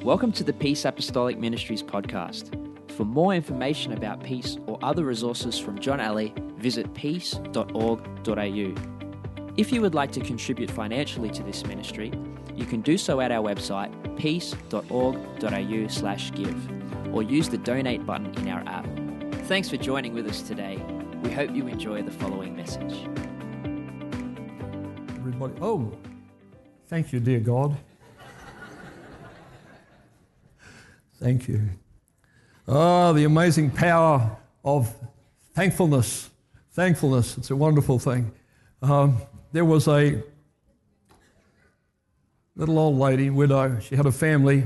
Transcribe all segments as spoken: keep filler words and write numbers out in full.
Welcome to the Peace Apostolic Ministries podcast. For more information about Peace or other resources from John Alley, visit peace dot org dot a u. If you would like to contribute financially to this ministry, you can do so at our website, peace dot org dot a u slash give, or use the donate button in our app. Thanks for joining with us today. We hope you enjoy the following message. Everybody, oh, thank you, dear God. Thank you. Oh, the amazing power of thankfulness. Thankfulness, it's a wonderful thing. Um, there was a little old lady, widow. She had a family.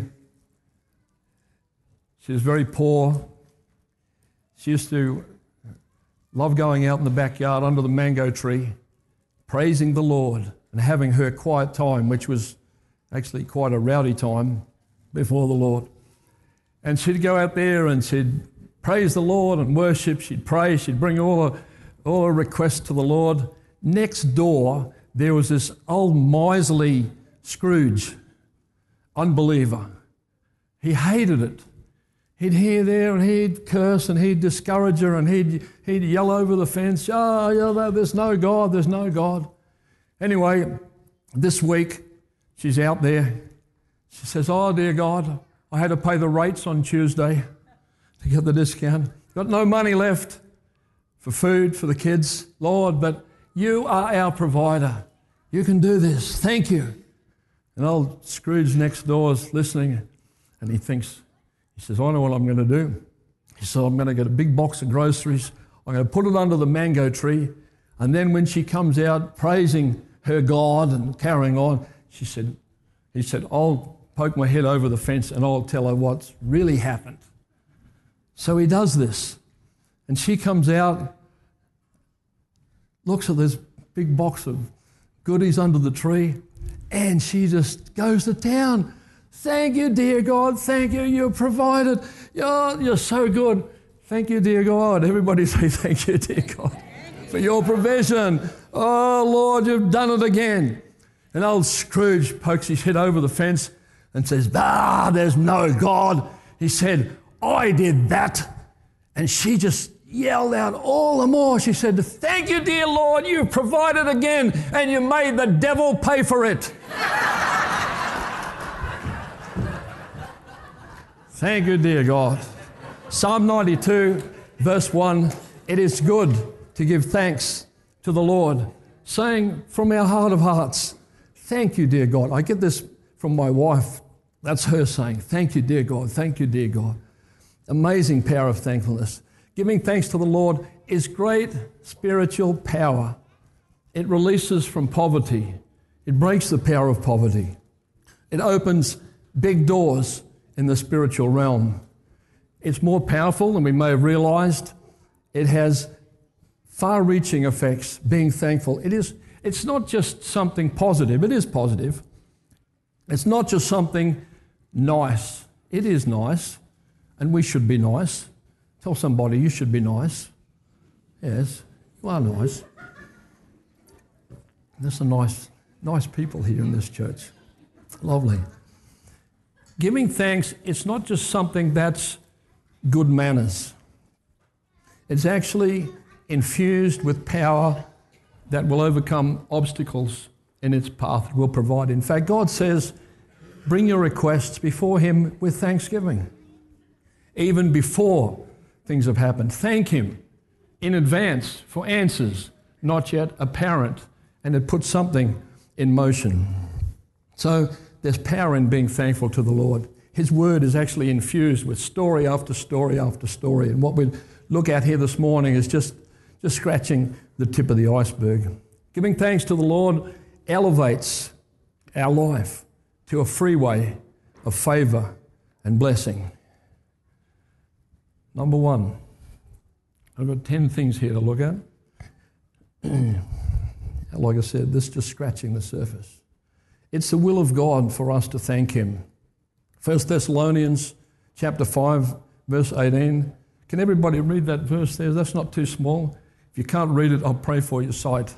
She was very poor. She used to love going out in the backyard under the mango tree, praising the Lord and having her quiet time, which was actually quite a rowdy time before the Lord. And she'd go out there and she'd praise the Lord and worship. She'd pray. She'd bring all her, all her requests to the Lord. Next door, there was this old miserly Scrooge, unbeliever. He hated it. He'd hear there and he'd curse and he'd discourage her and he'd, he'd yell over the fence, oh, yeah, there's no God, there's no God. Anyway, this week, she's out there. She says, oh, dear God, I had to pay the rates on Tuesday to get the discount. Got no money left for food for the kids. Lord, but you are our provider. You can do this. Thank you. And old Scrooge next door is listening, and he thinks, he says, I know what I'm going to do. He said, I'm going to get a big box of groceries. I'm going to put it under the mango tree, and then when she comes out praising her God and carrying on, she said, he said, I'll poke my head over the fence and I'll tell her what's really happened. So he does this. And she comes out, looks at this big box of goodies under the tree, and she just goes to town. Thank you, dear God. Thank you. You've provided. You're, you're so good. Thank you, dear God. Everybody say thank you, dear God, for your provision. Oh, Lord, you've done it again. And old Scrooge pokes his head over the fence and says, ah, there's no God. He said, I did that. And she just yelled out all the more. She said, thank you, dear Lord, you've provided again, and you made the devil pay for it. Thank you, dear God. Psalm ninety-two, verse one, it is good to give thanks to the Lord, saying from our heart of hearts, thank you, dear God. I get this from my wife. That's her saying, thank you, dear God. Thank you, dear God. Amazing power of thankfulness. Giving thanks to the Lord is great spiritual power. It releases from poverty. It breaks the power of poverty. It opens big doors in the spiritual realm. It's more powerful than we may have realized. It has far-reaching effects, being thankful. It is, it's not just something positive. It is positive. It's not just something nice. It is nice, and we should be nice. Tell somebody you should be nice. Yes, you are nice. There's some nice, nice people here in this church. Lovely. Giving thanks, it's not just something that's good manners. It's actually infused with power that will overcome obstacles in its path. It will provide. In fact, God says, bring your requests before Him with thanksgiving. Even before things have happened, thank Him in advance for answers not yet apparent, and it puts something in motion. So there's power in being thankful to the Lord. His word is actually infused with story after story after story. And what we look at here this morning is just, just scratching the tip of the iceberg. Giving thanks to the Lord elevates our life to a freeway of favor and blessing. Number one, I've got ten things here to look at. Like I said, this is just scratching the surface. It's the will of God for us to thank Him. First Thessalonians chapter five, verse eighteen. Can everybody read that verse there? That's not too small. If you can't read it, I'll pray for your sight.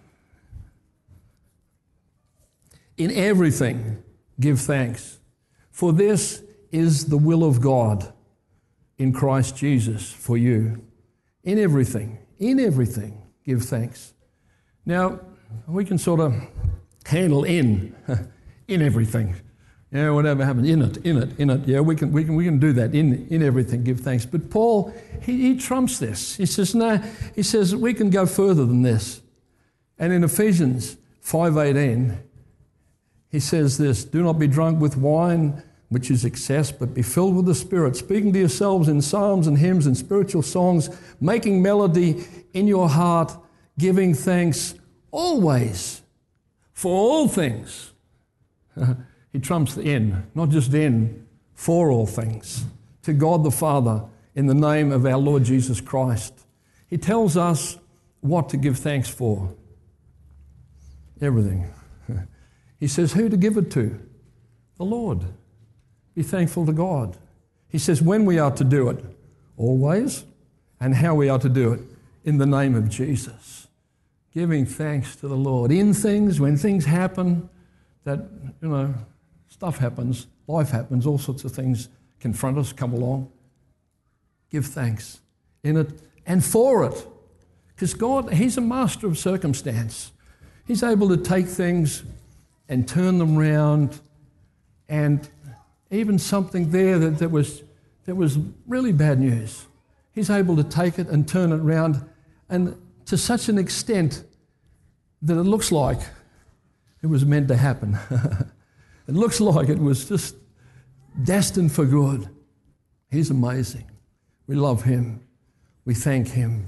In everything, give thanks, For this is the will of God in Christ Jesus for you. In everything, in everything, give thanks. Now, we can sort of handle in, in everything. Yeah, whatever happens, in it, in it, in it. Yeah, we can, we can, we can do that. In, in everything, give thanks. But Paul, he, he trumps this. He says, no. He says we can go further than this. And in Ephesians five eighteen, he says this: "Do not be drunk with wine, which is excess, but be filled with the Spirit, speaking to yourselves in psalms and hymns and spiritual songs, making melody in your heart, giving thanks always for all things." He trumps the in, not just in, for all things, to God the Father in the name of our Lord Jesus Christ. He tells us what to give thanks for. Everything. He says who to give it to. The Lord. Be thankful to God. He says when we are to do it, always, and how we are to do it, in the name of Jesus. Giving thanks to the Lord. In things, when things happen, that, you know, stuff happens, life happens, all sorts of things confront us, come along. Give thanks in it and for it. Because God, He's a master of circumstance. He's able to take things and turn them round, and even something there that, that was that was really bad news, He's able to take it and turn it round, and to such an extent that it looks like it was meant to happen. It looks like it was just destined for good. He's amazing. We love Him. We thank Him.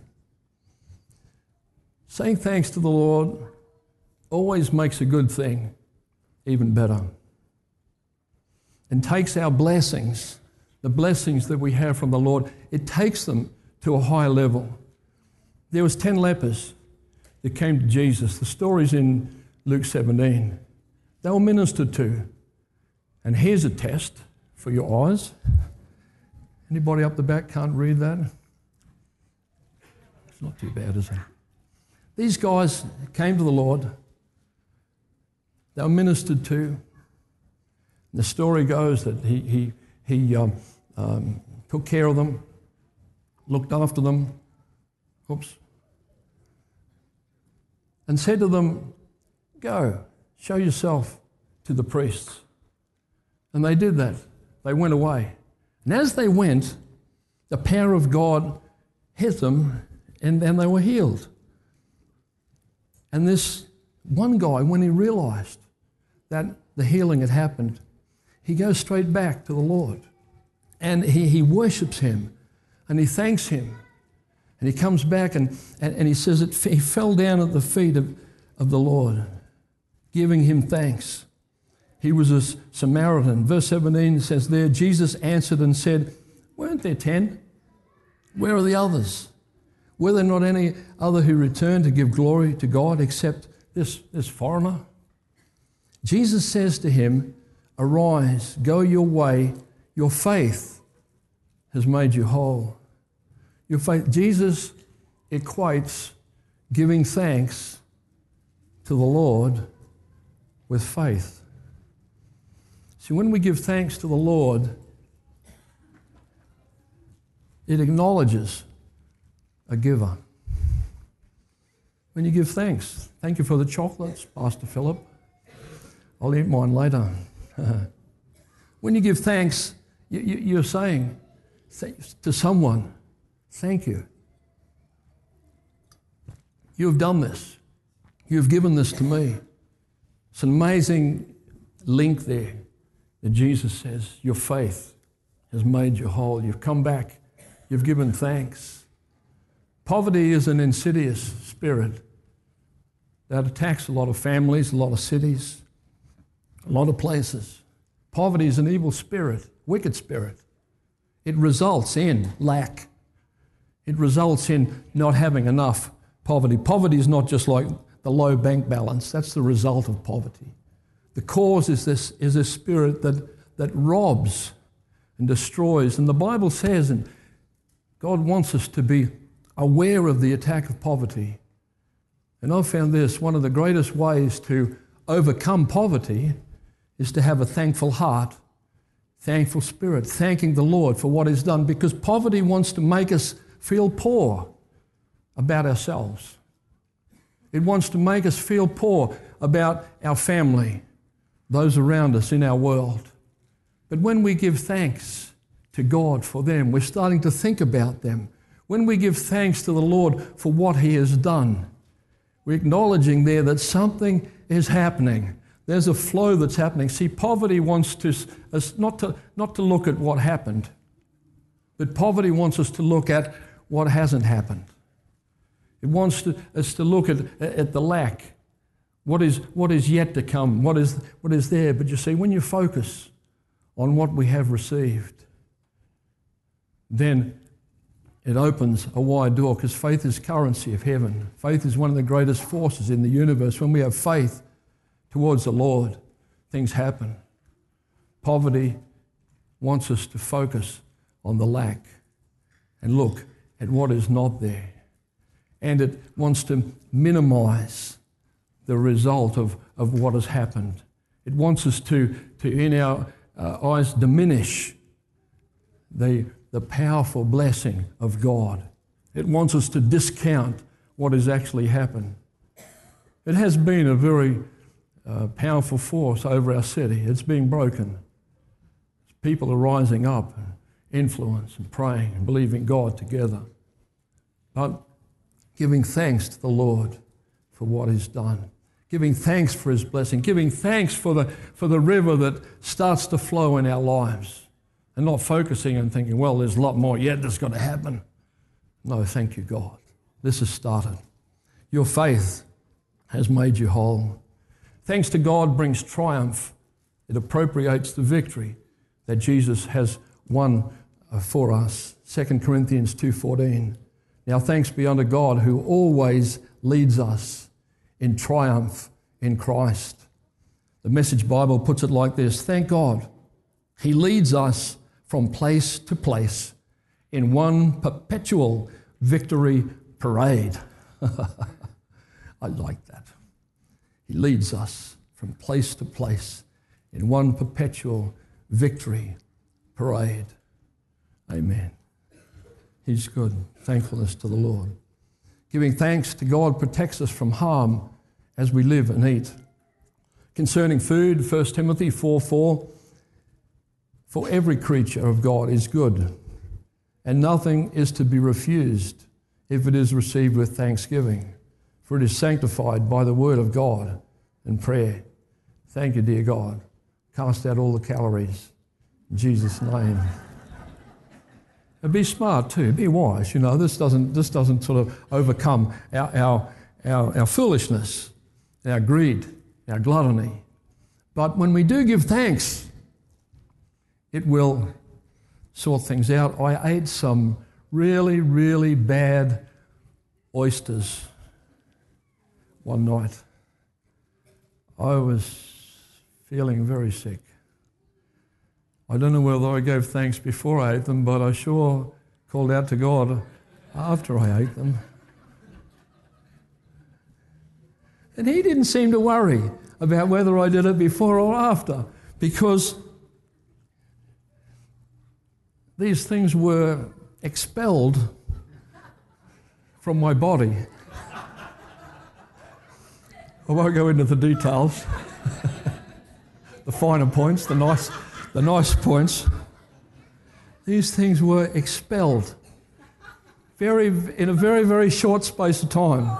Saying thanks to the Lord always makes a good thing even better, and takes our blessings, the blessings that we have from the Lord, it takes them to a higher level. There was ten lepers that came to Jesus. The story's in Luke seventeen. They were ministered to. And here's a test for your eyes. Anybody up the back can't read that? It's not too bad, is it? These guys came to the Lord. They were ministered to. The story goes that he, he, he um, um, took care of them, looked after them, oops, and said to them, "Go, show yourself to the priests." And they did that. They went away. And as they went, the power of God hit them, and then they were healed. And this one guy, when he realized that the healing had happened, he goes straight back to the Lord. And he, he worships Him, and he thanks Him. And he comes back, and, and, and he says that he fell down at the feet of, of the Lord, giving Him thanks. He was a Samaritan. Verse seventeen says there, Jesus answered and said, "Weren't there ten? Where are the others? Were there not any other who returned to give glory to God except this, this foreigner?" Jesus says to him, "Arise, go your way, your faith has made you whole." Your faith, Jesus equates giving thanks to the Lord with faith. See, when we give thanks to the Lord, it acknowledges a giver. When you give thanks, thank you for the chocolates, Pastor Philip. I'll eat mine later. When you give thanks, you, you, you're saying to someone, "Thank you. You have done this. You have given this to me." It's an amazing link there that Jesus says, your faith has made you whole. You've come back. You've given thanks. Poverty is an insidious spirit that attacks a lot of families, a lot of cities, a lot of places. Poverty is an evil spirit, wicked spirit. It results in lack. It results in not having enough poverty. Poverty is not just like the low bank balance. That's the result of poverty. The cause is this, is this spirit that, that robs and destroys. And the Bible says, and God wants us to be aware of the attack of poverty. And I've found this, one of the greatest ways to overcome poverty is to have a thankful heart thankful spirit, thanking the Lord for what He's done, because poverty wants to make us feel poor about ourselves. It wants to make us feel poor about our family, those around us in our world. But when we give thanks to God for them, we're starting to think about them. When we give thanks to the Lord for what He has done, we're acknowledging there that something is happening. There's a flow that's happening. See, poverty wants to, us not to not to look at what happened, but poverty wants us to look at what hasn't happened. It wants to, us to look at, at the lack, what is, what is yet to come, what is, what is there. But you see, when you focus on what we have received, then it opens a wide door, because faith is currency of heaven. Faith is one of the greatest forces in the universe. When we have faith towards the Lord, things happen. Poverty wants us to focus on the lack and look at what is not there. And it wants to minimize the result of, of what has happened. It wants us to, to in our uh, eyes, diminish the the powerful blessing of God. It wants us to discount what has actually happened. It has been a very uh, powerful force over our city. It's being broken. People are rising up and influence and praying and believing God together. But giving thanks to the Lord for what He's done. Giving thanks for His blessing. Giving thanks for the, for the river that starts to flow in our lives. And not focusing and thinking, well, there's a lot more yet that's got to happen. No, thank you, God. This has started. Your faith has made you whole. Thanks to God brings triumph. It appropriates the victory that Jesus has won for us. Second Corinthians two fourteen. Now thanks be unto God who always leads us in triumph in Christ. The Message Bible puts it like this: thank God He leads us from place to place in one perpetual victory parade. I like that. He leads us from place to place in one perpetual victory parade. Amen. He's good. Thankfulness to the Lord. Giving thanks to God protects us from harm as we live and eat. Concerning food, First Timothy four four, for every creature of God is good, and nothing is to be refused if it is received with thanksgiving, for it is sanctified by the word of God and prayer. Thank you, dear God. Cast out all the calories in Jesus' name. And be smart too, be wise. You know, this doesn't this doesn't sort of overcome our our our, our foolishness, our greed, our gluttony. But when we do give thanks, it will sort things out. I ate some really, really bad oysters one night. I was feeling very sick. I don't know whether I gave thanks before I ate them, but I sure called out to God after I ate them. And He didn't seem to worry about whether I did it before or after, because these things were expelled from my body. I won't go into the details, the finer points, the nice, the nice points. These things were expelled very, in a very, very short space of time.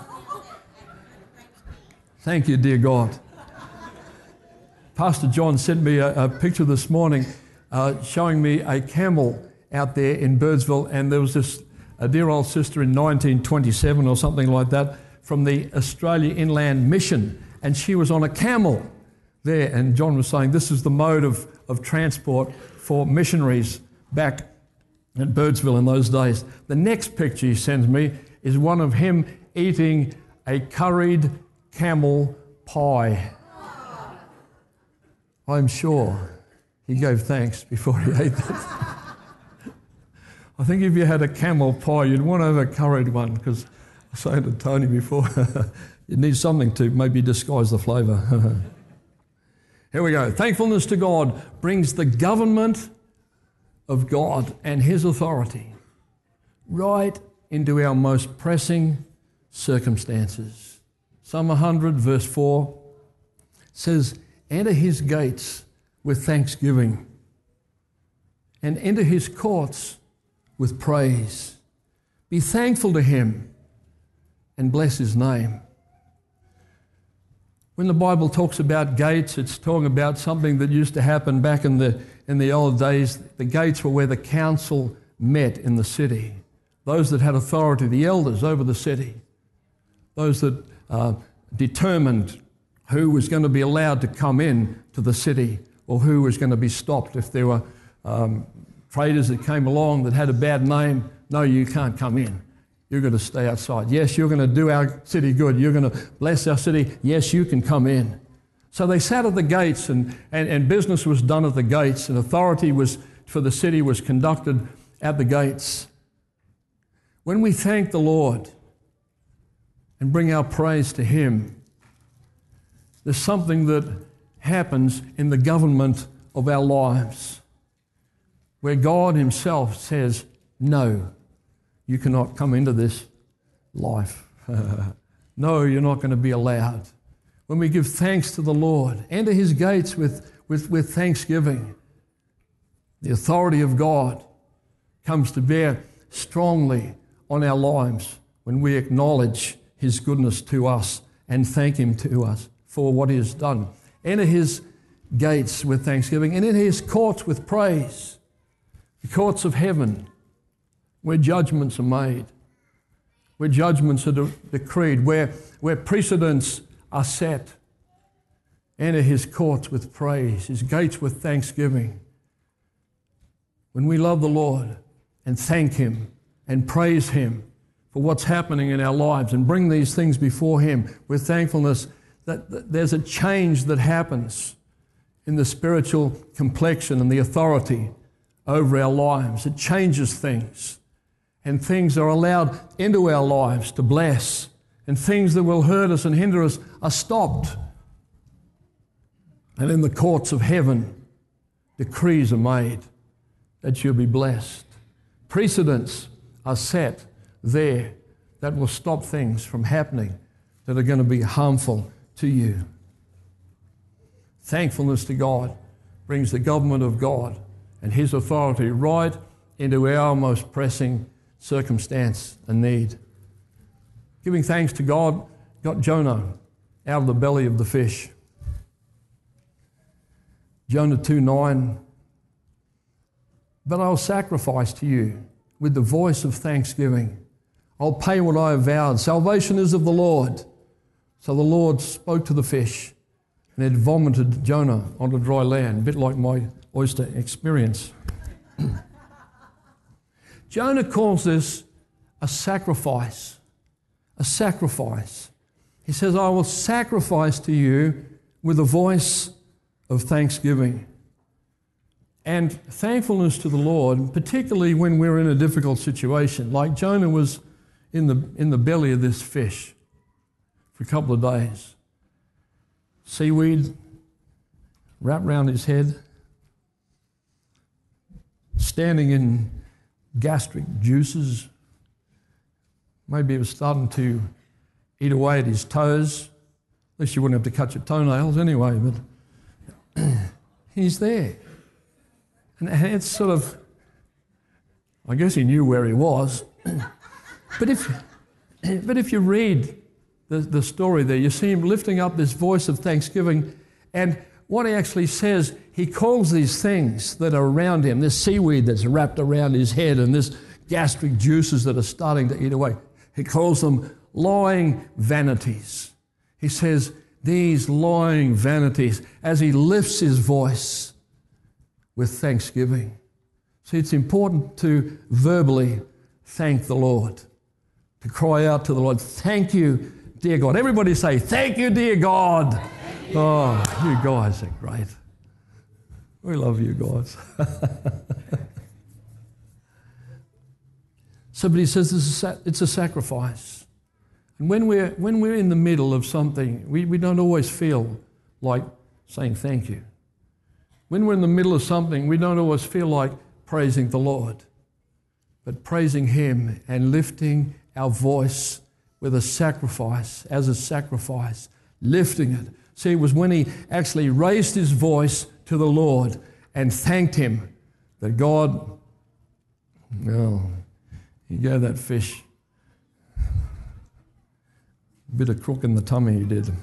Thank you, dear God. Pastor John sent me a, a picture this morning uh, showing me a camel out there in Birdsville, and there was this a dear old sister in nineteen twenty-seven or something like that from the Australia Inland Mission, and she was on a camel there, and John was saying this is the mode of, of transport for missionaries back at Birdsville in those days. The next picture he sends me is one of him eating a curried camel pie. I'm sure he gave thanks before he ate that. I think if you had a camel pie, you'd want to have a curried one, because I was saying to Tony before, you need something to maybe disguise the flavour. Here we go. Thankfulness to God brings the government of God and His authority right into our most pressing circumstances. Psalm one hundred verse four says, enter His gates with thanksgiving and enter His courts with praise. Be thankful to Him and bless His name. When the Bible talks about gates, it's talking about something that used to happen back in the, in the old days. The gates were where the council met in the city. Those that had authority, the elders over the city. Those that uh, determined who was going to be allowed to come in to the city or who was going to be stopped. If there were um, traders that came along that had a bad name, no, you can't come in. You're going to stay outside. Yes, you're going to do our city good. You're going to bless our city. Yes, you can come in. So they sat at the gates and, and, and business was done at the gates and authority was for the city was conducted at the gates. When we thank the Lord and bring our praise to Him, there's something that happens in the government of our lives where God Himself says, no, you cannot come into this life. No, you're not going to be allowed. When we give thanks to the Lord, enter His gates with, with, with thanksgiving, the authority of God comes to bear strongly on our lives when we acknowledge His goodness to us and thank Him to us for what He has done. Enter His gates with thanksgiving and enter His courts with praise. The courts of heaven, where judgments are made, where judgments are de- decreed, where, where precedents are set. Enter His courts with praise, His gates with thanksgiving. When we love the Lord and thank Him and praise Him for what's happening in our lives and bring these things before Him with thankfulness, that, that there's a change that happens in the spiritual complexion and the authority over our lives. It changes things. And things are allowed into our lives to bless. And things that will hurt us and hinder us are stopped. And in the courts of heaven, decrees are made that you'll be blessed. Precedents are set there that will stop things from happening that are going to be harmful to you. Thankfulness to God brings the government of God and His authority right into our most pressing circumstance and need. Giving thanks to God got Jonah out of the belly of the fish. Jonah two nine, but I'll sacrifice to you with the voice of thanksgiving. I'll pay what I have vowed. Salvation is of the Lord. So the Lord spoke to the fish and it vomited Jonah onto dry land, a bit like my oyster experience. Jonah calls this a sacrifice, a sacrifice. He says, I will sacrifice to you with a voice of thanksgiving. And thankfulness to the Lord, particularly when we're in a difficult situation, like Jonah was in the, in the belly of this fish for a couple of days. Seaweed wrapped around his head, standing in gastric juices. Maybe it was starting to eat away at his toes. At least you wouldn't have to cut your toenails anyway, but he's there. And it's sort of, I guess he knew where he was. But if, but if you read the, the story there, you see him lifting up this voice of thanksgiving, and what he actually says, he calls these things that are around him, this seaweed that's wrapped around his head and this gastric juices that are starting to eat away, he calls them lying vanities. He says, these lying vanities, as he lifts his voice with thanksgiving. See, it's important to verbally thank the Lord, to cry out to the Lord, thank you, dear God. Everybody say, thank you, dear God. You. Oh, you guys are great. We love you guys. So, but he says this is a, it's a sacrifice. And when we're, when we're in the middle of something, we, we don't always feel like saying thank you. When we're in the middle of something, we don't always feel like praising the Lord, but praising Him and lifting our voice with a sacrifice, as a sacrifice, lifting it. See, it was when he actually raised his voice to the Lord and thanked Him that God, oh, He gave that fish a bit of crook in the tummy, He did.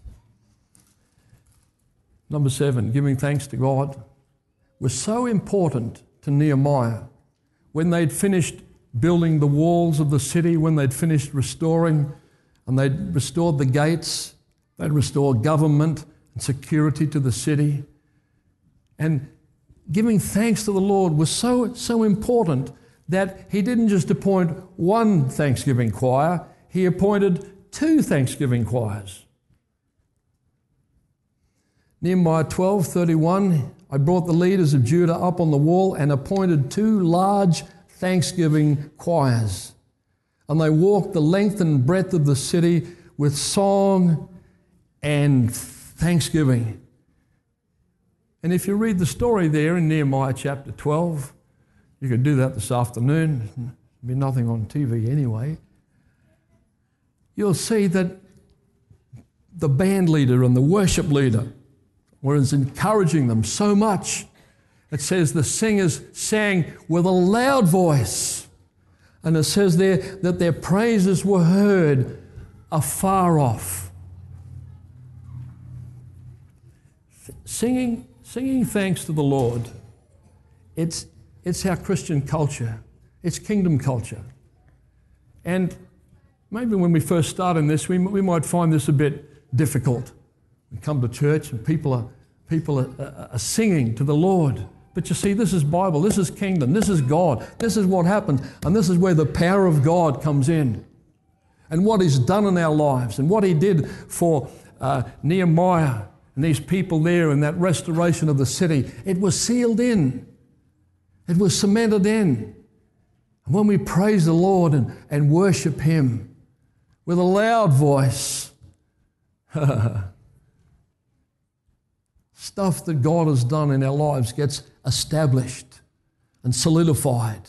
Number seven, giving thanks to God was so important to Nehemiah. When they'd finished building the walls of the city, when they'd finished restoring, and they'd restored the gates, they'd restored government and security to the city. And giving thanks to the Lord was so, so important that he didn't just appoint one Thanksgiving choir, he appointed two Thanksgiving choirs. Nehemiah twelve thirty-one, I brought the leaders of Judah up on the wall and appointed two large Thanksgiving choirs. And they walked the length and breadth of the city with song and thanksgiving. And if you read the story there in Nehemiah chapter twelve, you could do that this afternoon. There'll be nothing on T V anyway. You'll see that the band leader and the worship leader was encouraging them so much. It says the singers sang with a loud voice. And it says there that their praises were heard afar off. Singing, singing thanks to the Lord, it's, it's our Christian culture. It's kingdom culture. And maybe when we first start in this, we, we might find this a bit difficult. We come to church and people are people are, are, are singing to the Lord. But you see, this is Bible, this is kingdom, this is God, this is what happens, and this is where the power of God comes in. And what He's done in our lives, and what He did for uh, Nehemiah and these people there in that restoration of the city, it was sealed in. It was cemented in. And when we praise the Lord and, and worship Him with a loud voice, stuff that God has done in our lives gets established and solidified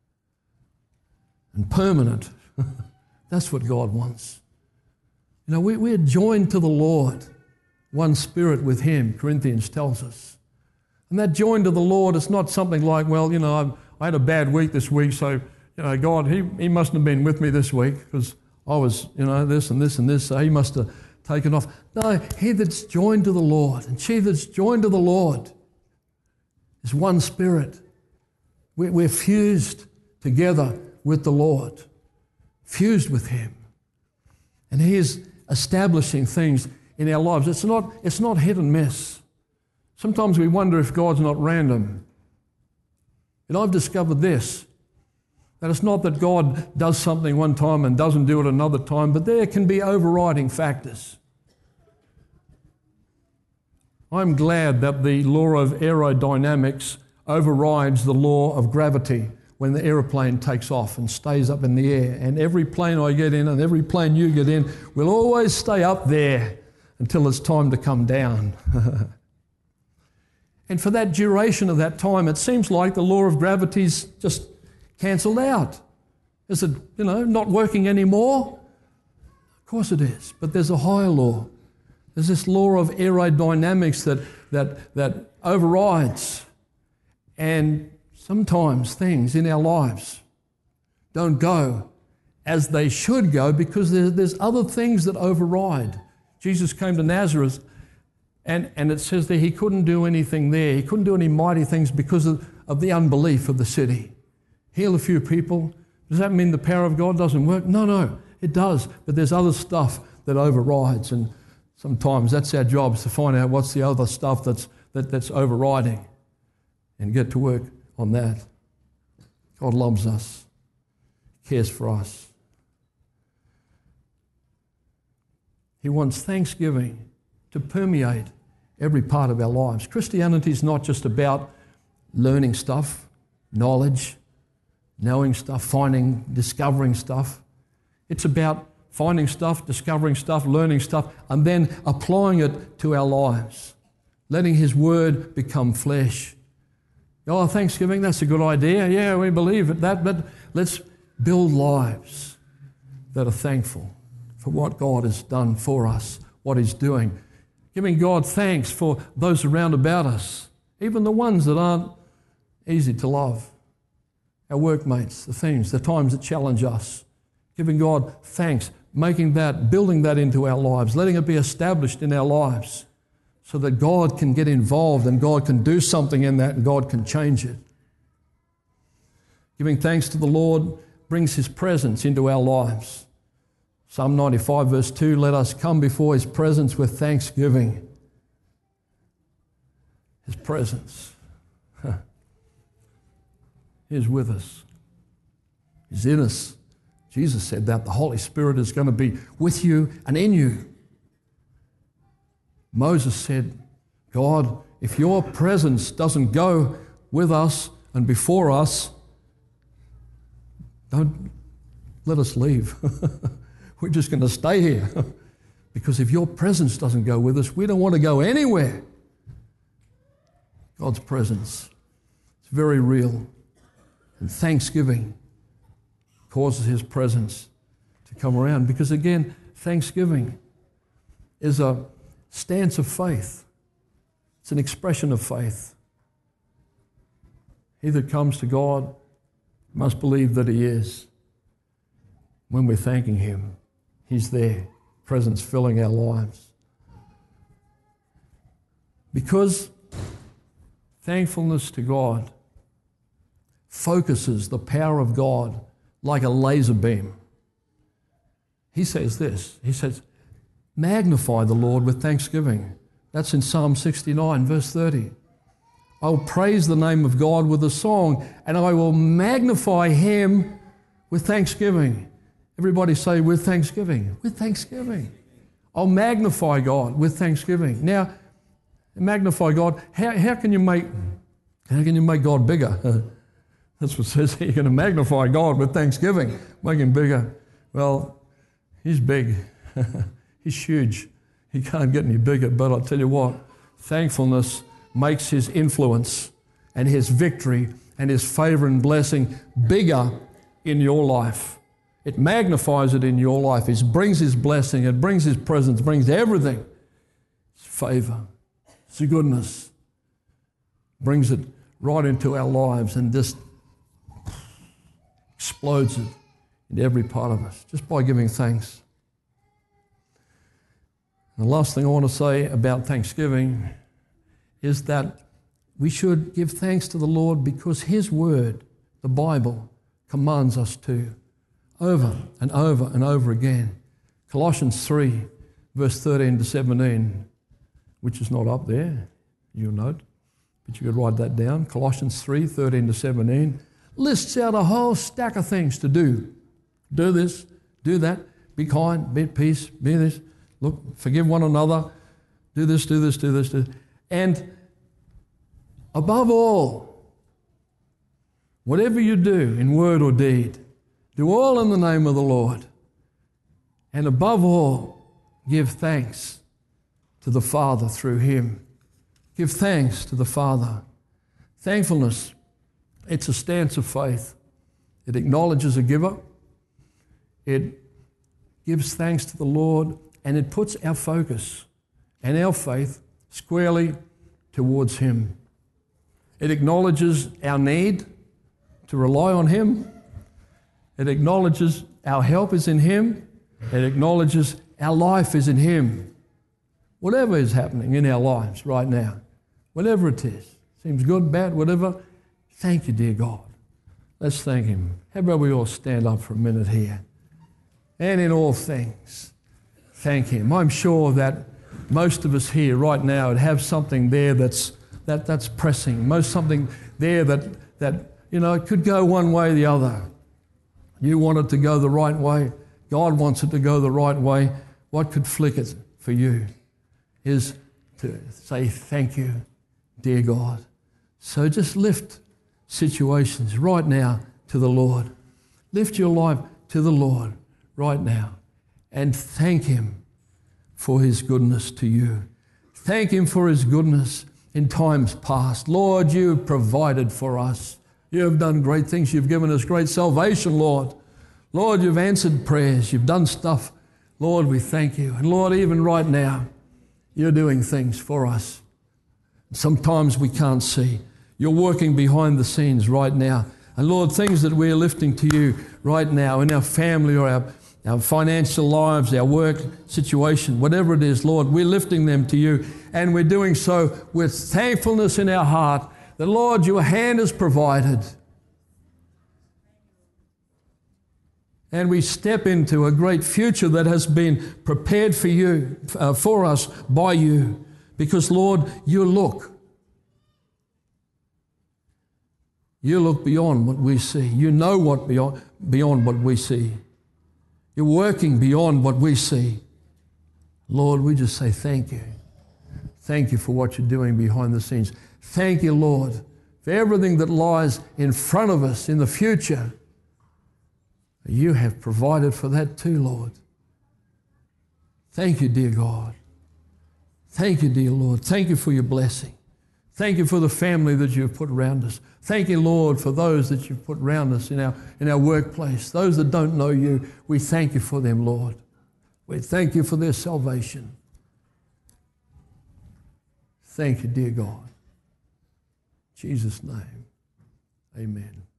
and permanent. That's what God wants. You know, we, we're joined to the Lord, one spirit with Him, Corinthians tells us. And that joined to the Lord is not something like, well, you know, I've, I had a bad week this week, so, you know, God, He, he mustn't have been with me this week because I was, you know, this and this and this, so He must have taken off. No, he that's joined to the Lord and she that's joined to the Lord is one spirit. We're, we're fused together with the Lord, fused with Him. And He is establishing things in our lives. It's not, it's not hit and miss. Sometimes we wonder if God's not random. And I've discovered this, that it's not that God does something one time and doesn't do it another time, but there can be overriding factors. I'm glad that the law of aerodynamics overrides the law of gravity when the aeroplane takes off and stays up in the air. And every plane I get in and every plane you get in will always stay up there until it's time to come down. And for that duration of that time, it seems like the law of gravity's just cancelled out. Is it, you know, not working anymore? Of course it is, but there's a higher law. There's this law of aerodynamics that, that, that overrides. And sometimes things in our lives don't go as they should go because there, there's other things that override. Jesus came to Nazareth and, and it says that He couldn't do anything there. He couldn't do any mighty things because of, of the unbelief of the city. Heal a few people. Does that mean the power of God doesn't work? No, no, it does. But there's other stuff that overrides, and sometimes that's our job, is to find out what's the other stuff that's that, that's overriding and get to work on that. God loves us, cares for us. He wants thanksgiving to permeate every part of our lives. Christianity is not just about learning stuff, knowledge, knowing stuff, finding, discovering stuff. It's about finding stuff, discovering stuff, learning stuff, and then applying it to our lives. letting his word become flesh. Oh, Thanksgiving, that's a good idea. Yeah, we believe it, that, but let's build lives that are thankful for what God has done for us, what he's doing. Giving God thanks for those around about us, even the ones that aren't easy to love. Our workmates, the things, the times that challenge us. Giving God thanks, making that, building that into our lives, letting it be established in our lives so that God can get involved and God can do something in that and God can change it. Giving thanks to the Lord brings his presence into our lives. Psalm ninety-five verse two, let us come before his presence with thanksgiving. His presence. Huh. He's with us. He's in us. Jesus said that. The Holy Spirit is going to be with you and in you. Moses said, God, if your presence doesn't go with us and before us, don't let us leave. We're just going to stay here. Because if your presence doesn't go with us, we don't want to go anywhere. God's presence is very real. And thanksgiving causes his presence to come around. Because again, thanksgiving is a stance of faith. It's an expression of faith. He that comes to God must believe that he is. When we're thanking him, he's there, presence filling our lives. Because thankfulness to God focuses the power of God like a laser beam. He says this, he says, magnify the Lord with thanksgiving. That's in Psalm sixty-nine, verse thirty. I will praise the name of God with a song, and I will magnify him with thanksgiving. Everybody say, with thanksgiving. With thanksgiving. I'll magnify God with thanksgiving. Now, magnify God, how, how can you make how can you make God bigger? That's what it says here. You're going to magnify God with thanksgiving. Make him bigger. Well, he's big. He's huge. He can't get any bigger. But I'll tell you what, thankfulness makes his influence and his victory and his favor and blessing bigger in your life. It magnifies it in your life. It brings his blessing. It brings his presence. It brings everything. It's favor. It's goodness. Brings it right into our lives and just explodes it into every part of us just by giving thanks. And the last thing I want to say about Thanksgiving is that we should give thanks to the Lord because his word, the Bible, commands us to over and over and over again. Colossians three, verse thirteen to seventeen, which is not up there, you'll note, but you could write that down. Colossians three, thirteen to seventeen, lists out a whole stack of things to do. Do this, do that, be kind, be at peace, be this, look, forgive one another, do this, do this, do this, do this. And above all, whatever you do in word or deed, do all in the name of the Lord. And above all, give thanks to the Father through him. Give thanks to the Father. Thankfulness, it's a stance of faith. It acknowledges a giver. It gives thanks to the Lord, and it puts our focus and our faith squarely towards him. It acknowledges our need to rely on him. It acknowledges our help is in him. It acknowledges our life is in him. Whatever is happening in our lives right now, whatever it is, seems good, bad, whatever, thank you, dear God. Let's thank him. How about we all stand up for a minute here? And in all things, thank him. I'm sure that most of us here right now would have something there that's that that's pressing. Most something there that that you know it could go one way or the other. You want it to go the right way. God wants it to go the right way. What could flick it for you is to say thank you, dear God. So just lift situations right now to the Lord. Lift your life to the Lord right now and thank him for his goodness to you. Thank him for his goodness in times past. Lord, you have provided for us. You have done great things. You've given us great salvation, Lord. Lord, you've answered prayers. You've done stuff. Lord, we thank you. And Lord, even right now, you're doing things for us. Sometimes we can't see. You're working behind the scenes right now. And Lord, things that we're lifting to you right now in our family or our, our financial lives, our work situation, whatever it is, Lord, we're lifting them to you. And we're doing so with thankfulness in our heart that, Lord, your hand has provided. And we step into a great future that has been prepared for you, uh, for us by you. Because, Lord, you look. You look beyond what we see. You know what beyond, beyond what we see. You're working beyond what we see. Lord, we just say thank you. Thank you for what you're doing behind the scenes. Thank you, Lord, for everything that lies in front of us in the future. You have provided for that too, Lord. Thank you, dear God. Thank you, dear Lord. Thank you for your blessing. Thank you for the family that you've put around us. Thank you, Lord, for those that you've put around us in our, in our workplace. Those that don't know you, we thank you for them, Lord. We thank you for their salvation. Thank you, dear God. In Jesus' name, amen.